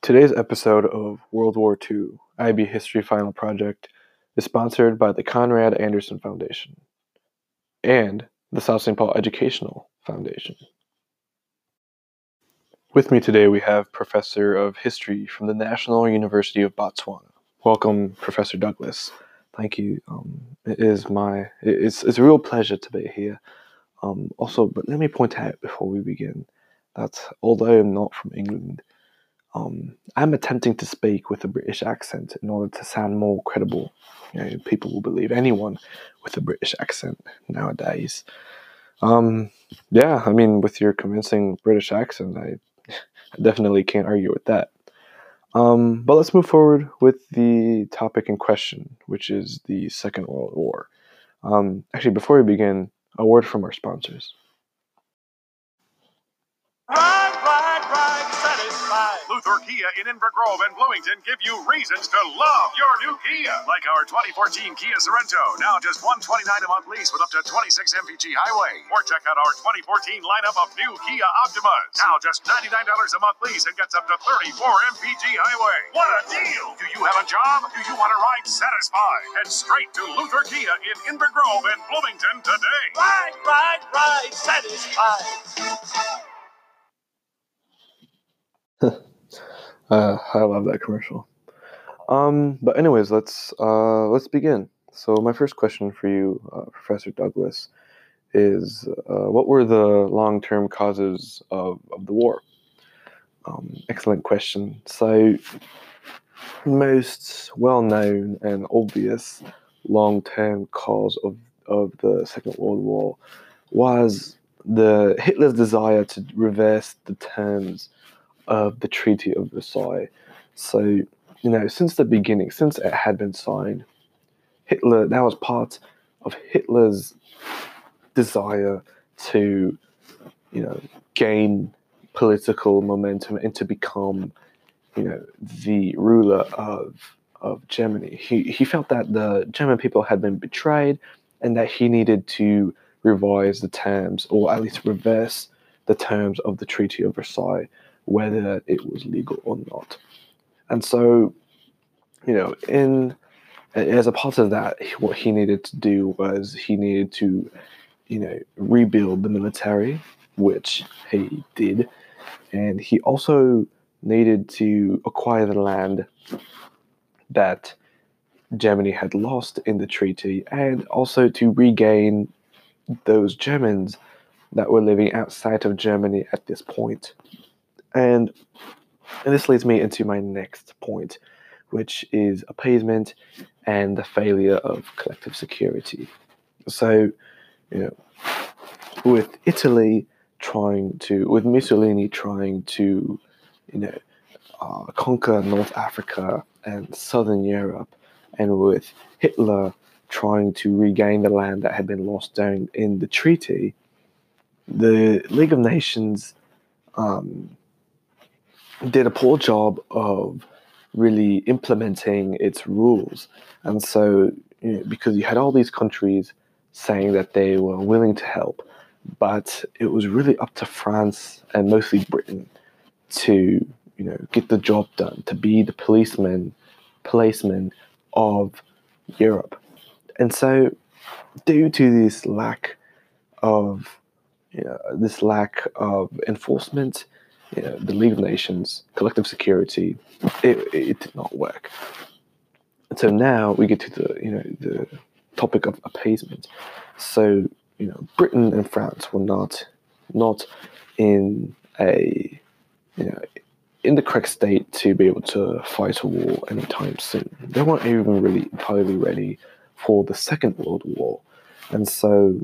Today's episode of World War II IB History Final Project is sponsored by the Conrad Anderson Foundation and the South St. Paul Educational Foundation. With me today we have Professor of History from the National University of Botswana. Welcome, Professor Douglas. Thank you. It's a real pleasure to be here. But let me point out before we begin that although I'm not from England, I'm attempting to speak with a British accent in order to sound more credible. People will believe anyone with a British accent nowadays. With your convincing British accent, I definitely can't argue with that. But let's move forward with the topic in question, which is the Second World War. Before we begin, a word from our sponsors. Ride, satisfied. Luther Kia in Inver Grove and Bloomington give you reasons to love your new Kia. Like our 2014 Kia Sorento, now just $129 a month lease with up to 26 mpg highway. Or check out our 2014 lineup of new Kia Optimas. Now just $99 a month lease and gets up to 34 mpg highway. What a deal! Do you have a job? Do you want to ride satisfied? Head straight to Luther Kia in Inver Grove and Bloomington today. Ride, satisfied. I love that commercial. But anyways, let's begin. So my first question for you, Professor Douglas, is what were the long-term causes of the war? Excellent question. So most well-known and obvious long-term cause of the Second World War was Hitler's desire to reverse the terms of the Treaty of Versailles. So, since the beginning, since it had been signed, that was part of Hitler's desire to, gain political momentum and to become, the ruler of Germany. He felt that the German people had been betrayed and that he needed to revise the terms, or at least reverse the terms of the Treaty of Versailles, whether it was legal or not. And so, as a part of that, what he needed to do was he needed to, rebuild the military, which he did. And he also needed to acquire the land that Germany had lost in the treaty, and also to regain those Germans that were living outside of Germany at this point. And this leads me into my next point, which is appeasement and the failure of collective security. So, with Mussolini trying to, conquer North Africa and Southern Europe, and with Hitler trying to regain the land that had been lost down in the treaty, the League of Nations did a poor job of really implementing its rules. And so, because you had all these countries saying that they were willing to help, but it was really up to France and mostly Britain to, get the job done, to be the policeman of Europe. And so, due to this lack of enforcement, the League of Nations, collective security, it did not work. And so now we get to the topic of appeasement. So, Britain and France were not in in the correct state to be able to fight a war anytime soon. They weren't even really entirely ready for the Second World War. And so,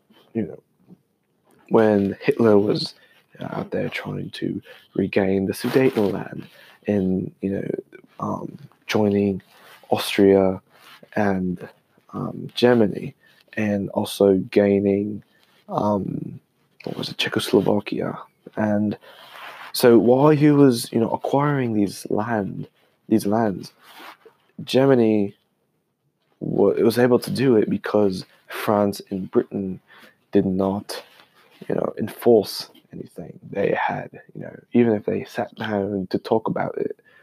when Hitler was out there trying to regain the Sudetenland and, joining Austria and Germany, and also gaining, Czechoslovakia. And so while he was, acquiring these lands, Germany was able to do it because France and Britain did not, enforce anything. They had, even if they sat down to talk about it,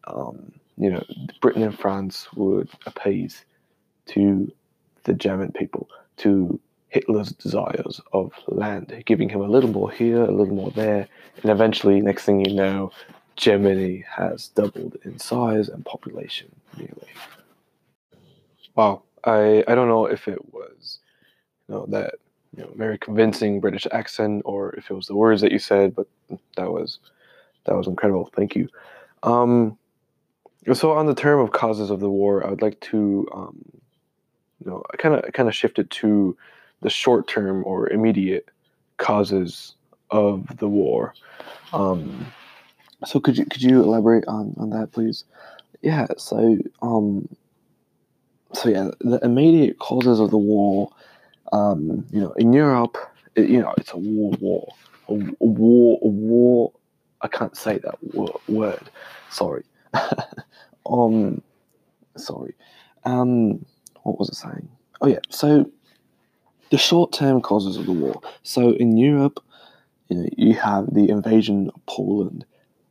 Britain and France would appease to the German people, to Hitler's desires of land, giving him a little more here, a little more there, and eventually, next thing you know, Germany has doubled in size and population nearly. Wow, I don't know if it was that very convincing British accent or if it was the words that you said, but that was incredible. Thank you. So on the term of causes of the war, I would like to I kind of shifted to the short term or immediate causes of the war. So could you elaborate on that, please? Yeah. So the immediate causes of the war. In Europe, it's a war. A war. I can't say that word. Sorry. Sorry. What was I saying? Oh yeah. So the short-term causes of the war. So in Europe, you have the invasion of Poland,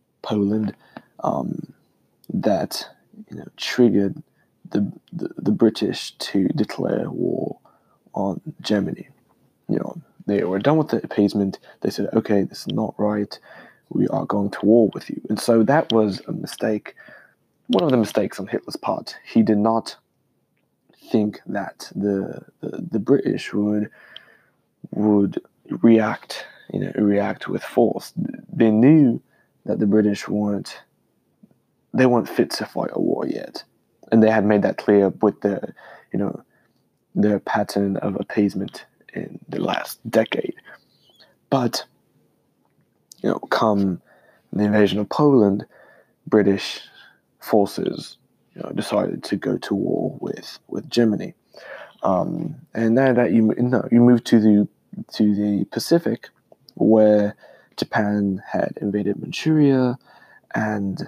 that triggered the British to declare war on Germany. They were done with the appeasement. They said, okay, this is not right. We are going to war with you. And so that was a mistake. One of the mistakes on Hitler's part. He did not think that the British would react with force. They knew that the British weren't fit to fight a war yet. And they had made that clear with their pattern of appeasement in the last decade. But, come the invasion of Poland, British forces, decided to go to war with Germany. And now that you move to the Pacific, where Japan had invaded Manchuria, and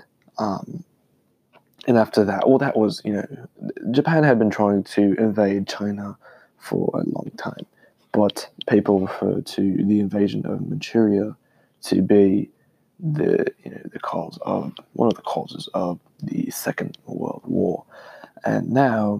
after that, well, that was Japan had been trying to invade China for a long time, but people refer to the invasion of Manchuria to be one of the causes of the Second World War. And now,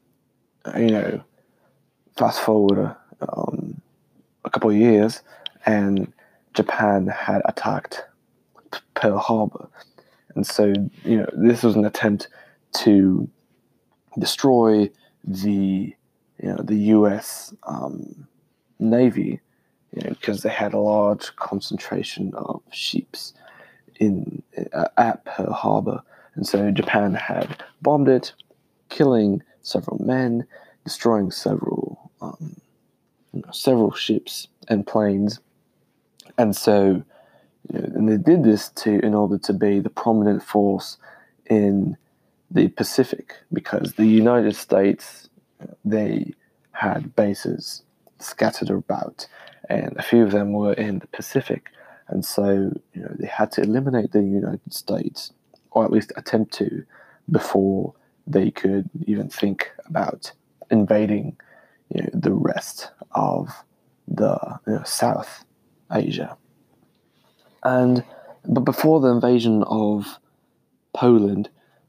fast forward a couple of years, and Japan had attacked Pearl Harbor. And so, this was an attempt to destroy the U.S. Navy, because they had a large concentration of ships at Pearl Harbor. And so Japan had bombed it, killing several men, destroying several ships and planes. And so, and they did this in order to be the prominent force in the Pacific, because the United States, they had bases scattered about, and a few of them were in the Pacific. And so, they had to eliminate the United States, or at least attempt to, before they could even think about invading, the rest of the South Asia. But before the invasion of Poland,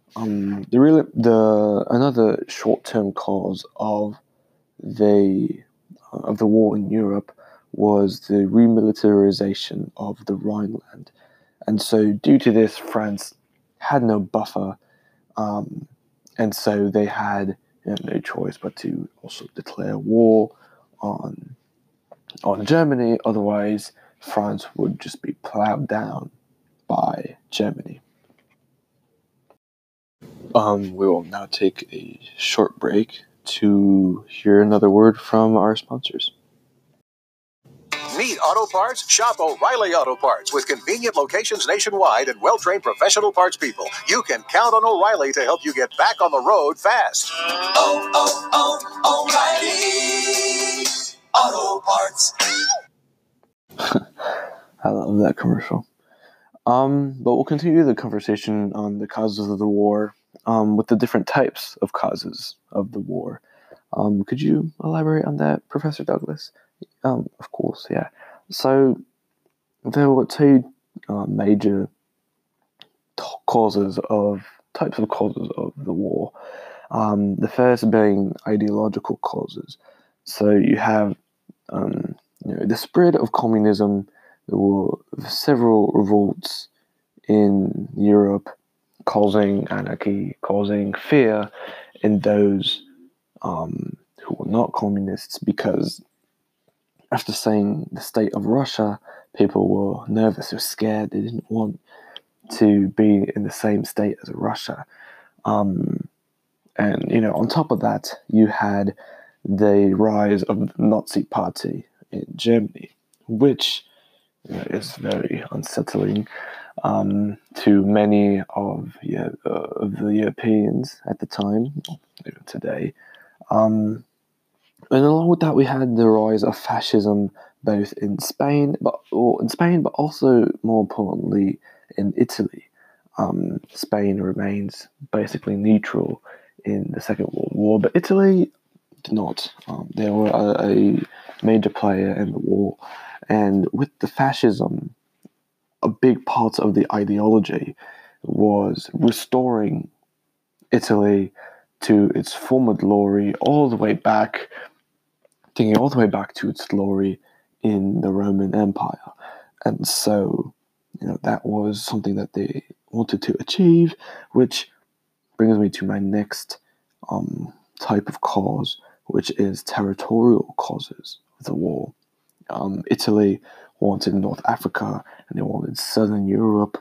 another short-term cause of the war in Europe was the remilitarization of the Rhineland. And so due to this, France had no buffer, and so they had no choice but to also declare war on Germany. Otherwise, France would just be plowed down by Germany. We will now take a short break to hear another word from our sponsors. Need auto parts? Shop O'Reilly Auto Parts. With convenient locations nationwide and well-trained professional parts people, you can count on O'Reilly to help you get back on the road fast. O'Reilly Auto Parts. I love that commercial. But we'll continue the conversation on the causes of the war, with the different types of causes of the war. Could you elaborate on that, Professor Douglas? Of course, yeah. So there were two major types of causes of the war. The first being ideological causes. So you have the spread of communism. There were several revolts in Europe, causing anarchy, causing fear in those who were not communists, because after seeing the state of Russia, people were nervous or scared. They didn't want to be in the same state as Russia. And, on top of that, you had the rise of the Nazi Party in Germany, which is very unsettling to many of the Europeans at the time, even today. And along with that, we had the rise of fascism both in Spain, but also more importantly in Italy. Spain remains basically neutral in the Second World War, but Italy did not. They were a major player in the war, and with the fascism, a big part of the ideology was restoring Italy to its former glory, all the way back to its glory in the Roman Empire. And so, that was something that they wanted to achieve, which brings me to my next type of cause, which is territorial causes of the war. Italy wanted North Africa, and they wanted Southern Europe.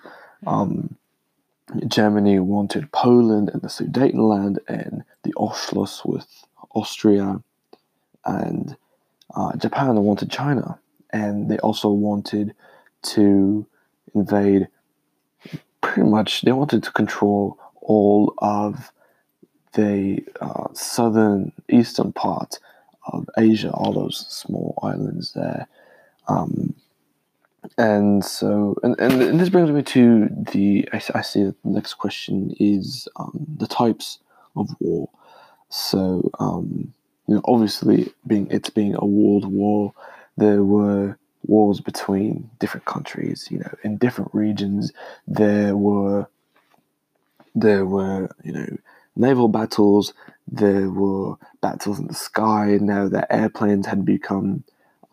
Germany wanted Poland and the Sudetenland and the Anschluss with Austria, and Japan wanted China, and they also wanted to invade. Pretty much, they wanted to control all of the southern eastern part of Asia, all those small islands there. And so, and this brings me to I see that the next question is the types of war. So, obviously, being a world war, there were wars between different countries. In different regions, there were naval battles. There were battles in the sky. Now that airplanes had become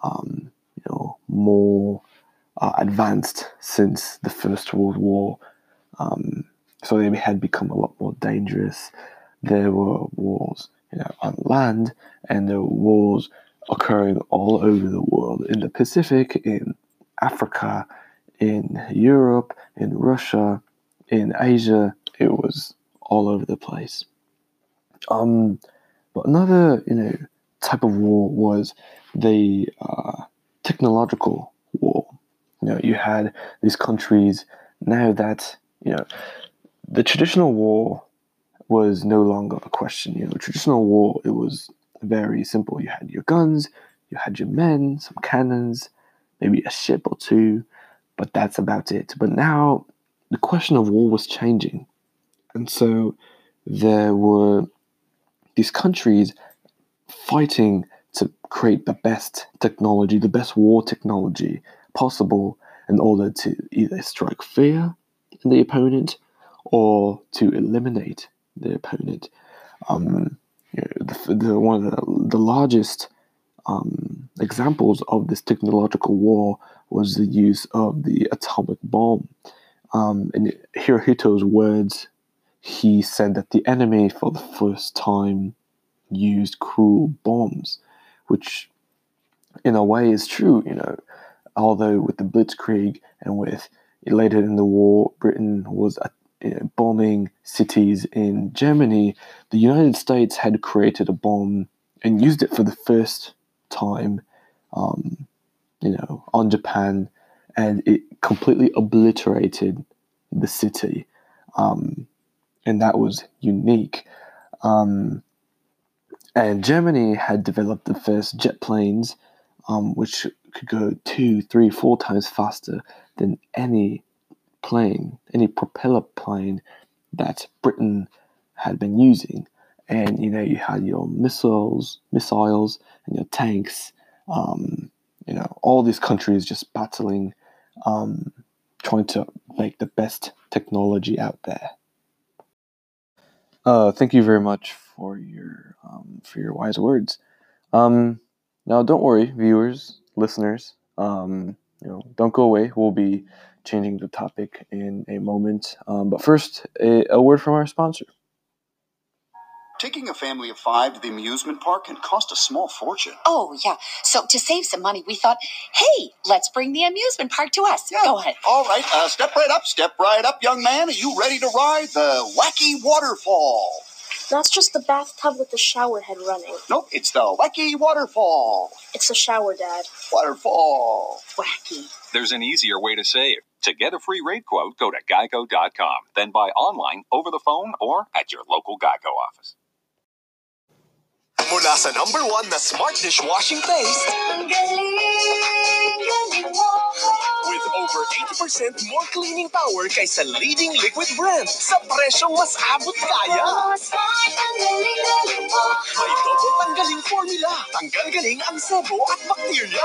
more advanced since the First World War, so they had become a lot more dangerous. There were wars, on land, and there were wars occurring all over the world, in the Pacific, in Africa, in Europe, in Russia, in Asia. It was all over the place. But another, type of war was the technological war. You had these countries. Now that the traditional war was no longer a question. The traditional war, it was very simple. You had your guns, you had your men, some cannons, maybe a ship or two, but that's about it. But now the question of war was changing, and so there were these countries fighting to create the best technology, the best war technology possible, in order to either strike fear in the opponent or to eliminate the opponent. One of the largest examples of this technological war was the use of the atomic bomb. In Hirohito's words, he said that the enemy, for the first time, used cruel bombs, which in a way is true. Although with the Blitzkrieg and with later in the war, Britain was bombing cities in Germany, the United States had created a bomb and used it for the first time, on Japan, and it completely obliterated the city, and that was unique. And Germany had developed the first jet planes, which could go 2, 3, 4 times faster than any propeller plane that Britain had been using. And you had your missiles and your tanks, all these countries just battling, trying to make the best technology out there. Thank you very much for your wise words. Now, don't worry, viewers, listeners. Don't go away. We'll be changing the topic in a moment. But first, a word from our sponsor. Taking a family of 5 to the amusement park can cost a small fortune. Oh, yeah. So to save some money, we thought, hey, let's bring the amusement park to us. Yeah. Go ahead. All right, step right up, young man. Are you ready to ride the Wacky Waterfall? That's just the bathtub with the shower head running. Nope, it's the Wacky Waterfall. It's a shower, Dad. Waterfall. Wacky. There's an easier way to save. To get a free rate quote, go to geico.com. Then buy online, over the phone, or at your local Geico office. Mula sa number 1 na smart dishwashing paste with over 80% more cleaning power kaysa leading liquid brand sa presyong mas abot kaya. May double tanggaling formula. Tanggal-galing ang sebo at bakterya.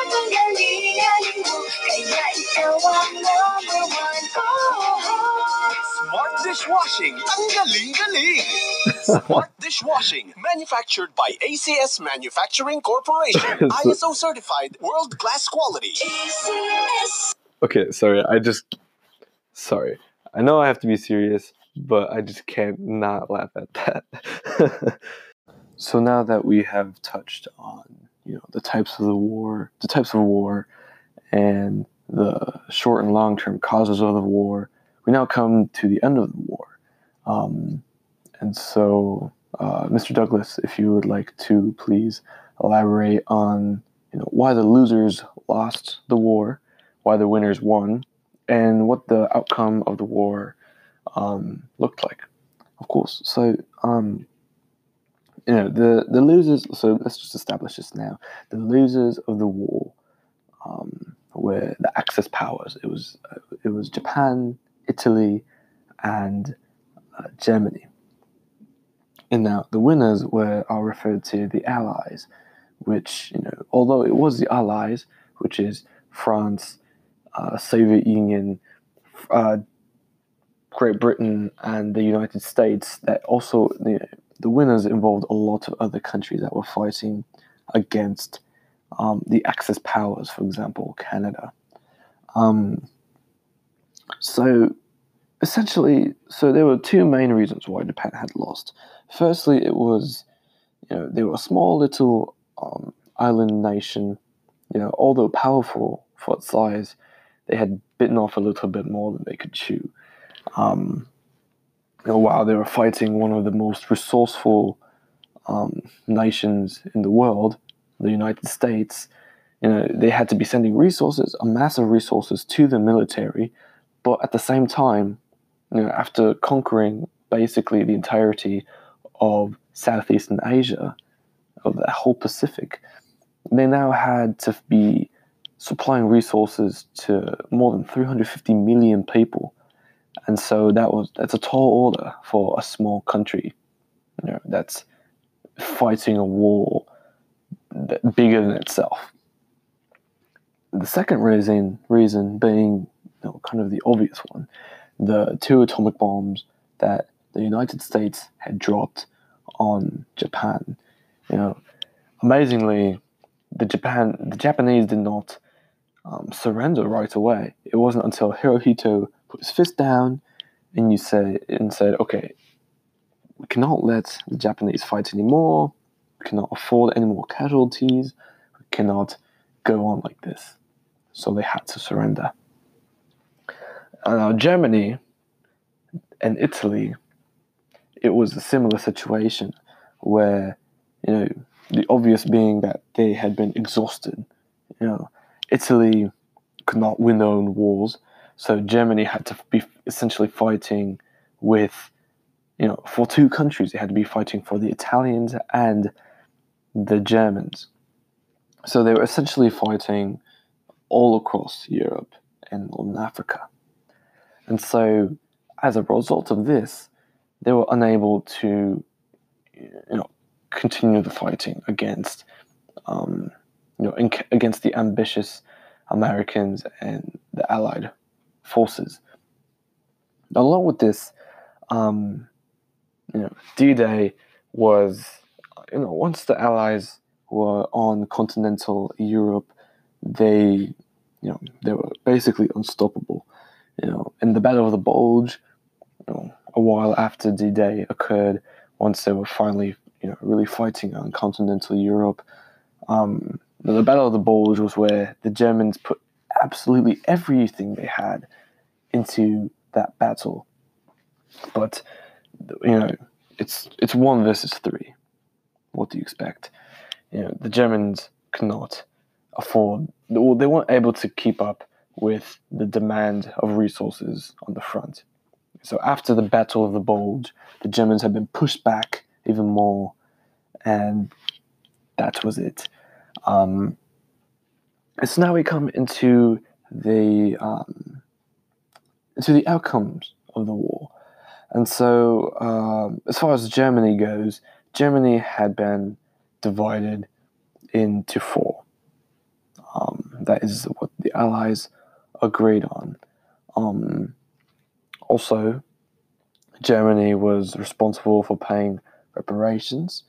Smart dishwashing. Tanggaling-galing. Smart dishwashing. Manufactured by ACS Manufacturing Corporation. ISO certified, world-class quality. Okay, sorry. I know I have to be serious, but I just can't not laugh at that. So now that we have touched on, the types of war, and the short and long-term causes of the war, we now come to the end of the war. And so, Mr. Douglas, if you would like to please elaborate on, why the losers lost the war, why the winners won, and what the outcome of the war looked like. Of course. So, the losers. So let's just establish this now. The losers of the war were the Axis powers. It was Japan, Italy, and Germany. And now the winners are referred to the Allies, which, although it was the Allies, which is France, Soviet Union, Great Britain, and the United States, that also the winners involved a lot of other countries that were fighting against the Axis powers, for example, Canada. So essentially, there were two main reasons why Japan had lost. Firstly, it was, they were a small little island nation. Although powerful for its size, they had bitten off a little bit more than they could chew. While they were fighting one of the most resourceful nations in the world, the United States, they had to be sending massive resources to the military, but at the same time, after conquering basically the entirety of Southeastern Asia, of the whole Pacific, they now had to be supplying resources to more than 350 million people. And so that's a tall order for a small country, that's fighting a war bigger than itself. The second reason being, kind of the obvious one, the 2 atomic bombs that the United States had dropped on Japan. Amazingly, the Japanese did not surrender right away. It wasn't until Hirohito put his fist down and said, okay, we cannot let the Japanese fight anymore. We cannot afford any more casualties. We cannot go on like this. So they had to surrender. Now, Germany and Italy, it was a similar situation where, the obvious being that they had been exhausted. Italy could not win their own wars, so Germany had to be essentially fighting with, for two countries. They had to be fighting for the Italians and the Germans. So they were essentially fighting all across Europe and Northern Africa. And so, as a result of this, they were unable to, continue the fighting against, against the ambitious Americans and the Allied forces. along with this, D-Day was, once the Allies were on continental Europe, they were basically unstoppable. In the Battle of the Bulge, a while after D-Day occurred, once they were finally, really fighting on continental Europe, the Battle of the Bulge was where the Germans put absolutely everything they had into that battle. But it's 1 versus 3. What do you expect? The Germans could not afford. They weren't able to keep up with the demand of resources on the front. So after the Battle of the Bulge, the Germans had been pushed back even more, and that was it. So now we come into the outcomes of the war. And so, as far as Germany goes, Germany had been divided into 4. That is what the Allies agreed on. Also, Germany was responsible for paying reparations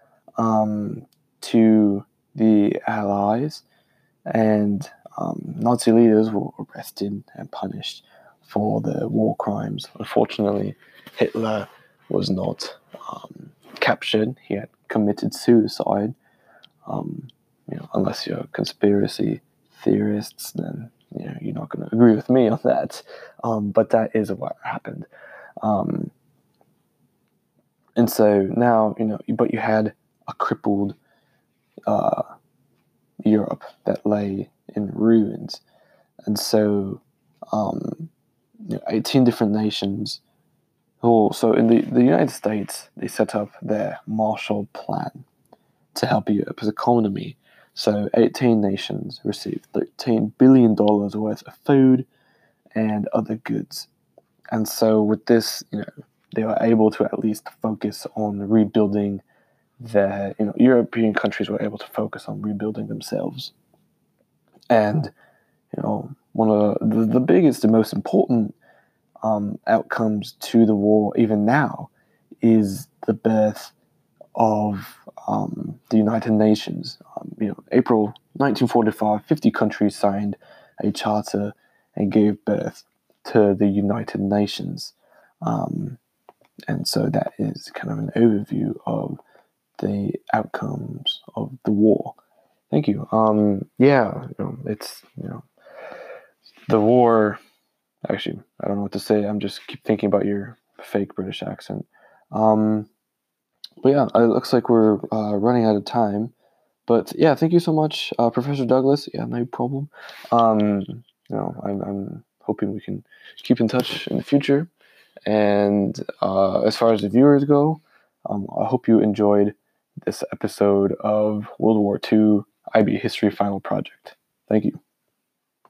to the Allies, and Nazi leaders were arrested and punished for their war crimes. Unfortunately, Hitler was not captured. He had committed suicide. Unless you're conspiracy theorists, then you're not going to agree with me on that. But that is what happened. And so now, but you had a crippled Europe that lay in ruins. And so 18 different nations. So in the United States, they set up their Marshall Plan to help Europe's economy. So 18 nations received $13 billion worth of food and other goods. And so with this, they were able to at least focus on rebuilding their, European countries were able to focus on rebuilding themselves. And, one of the biggest and most important outcomes to the war, even now, is the birth of the United Nations. April 1945, 50 countries signed a charter and gave birth to the United Nations. And so that is kind of an overview of the outcomes of the war. Thank you. It's, the war, actually, I don't know what to say. I'm just keep thinking about your fake British accent. But yeah, it looks like we're running out of time. But yeah, thank you so much, Professor Douglas. Yeah, no problem. I'm hoping we can keep in touch in the future. And as far as the viewers go, I hope you enjoyed this episode of World War II IB History Final Project. Thank you.